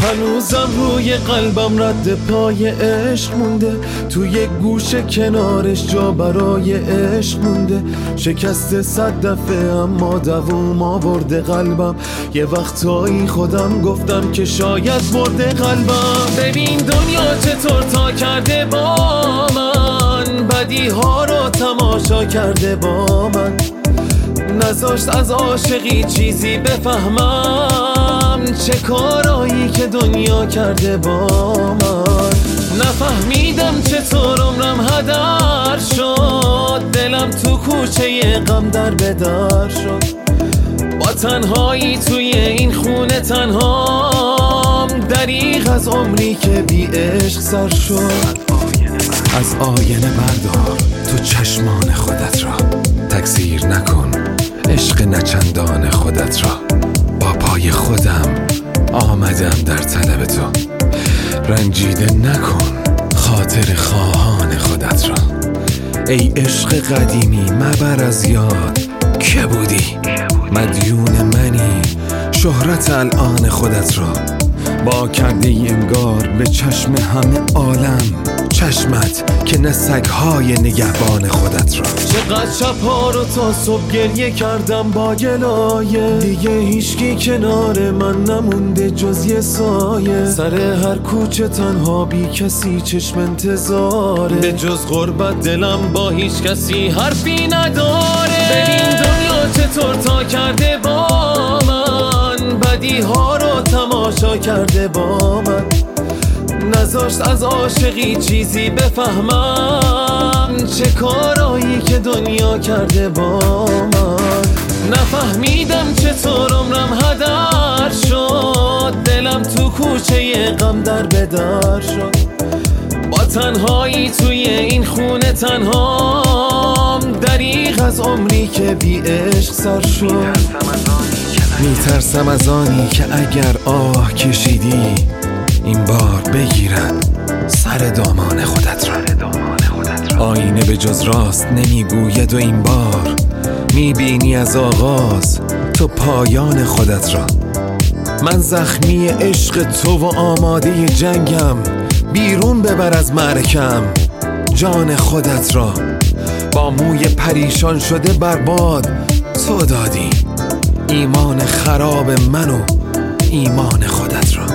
هنوزم روی قلبم رد پای عشق مونده، توی گوشه کنارش جا برای عشق مونده. شکست 100 دفعه اما دووم آورده قلبم، یه وقتایی خودم گفتم که شاید برده قلبم. ببین دنیا چطور تا کرده با من، بدی ها رو تماشا کرده با من، نذاشت از عاشقی چیزی بفهمم. چه کارایی که دنیا کرده با من، نفهمیدم چطور عمرم هدر شد، دلم تو کوچه غم در به در شد. با تنهایی توی این خونه تنهام، دریغ از عمری که بی عشق سر شد. از آینه بردار تو چشمان خودت را، تکثیر نکن عشق نچندان خودت را. با پای خودم آمدم در طلب تو، رنجیده نکن خاطر خواهان خودت را. ای عشق قدیمی مبر از یاد که بودی، مدیون منی شهرت الان خودت را. با کرده ای انگار به چشم همه عالم، چشمت که نه سگ‌های نگهبان خودت را. چقدر شب‌ها رو تا صبح گریه کردم با گلایه، دیگه هیچکی کنار من نمونده جز یه سایه. سر هر کوچه تنها بی کسی چشم انتظاره، به جز غربت دلم با هیچ کسی حرفی نداره. ببین دنیا چطور تا کرده با من، بدی ها رو تماشا کرده با من، نذاشت از عاشقی چیزی بفهمم. چه کارایی که دنیا کرده با من، نفهمیدم چطور عمرم هدر شد، دلم تو کوچه غم در به در شد. با تنهایی توی این خونه تنهام، دریغ از عمری که بی عشق سر شد. میترسم از آنی که اگر آه کشیدی این بار بگیرد سر دامان خودت را. آینه به جز راست نمیگوید و این بار میبینی از آغاز تو پایان خودت را. من زخمی عشق تو و آماده جنگم، بیرون ببر از معرکم جان خودت را. با موی پریشان شده برباد تو دادی ایمان خراب من و ایمان خودت را.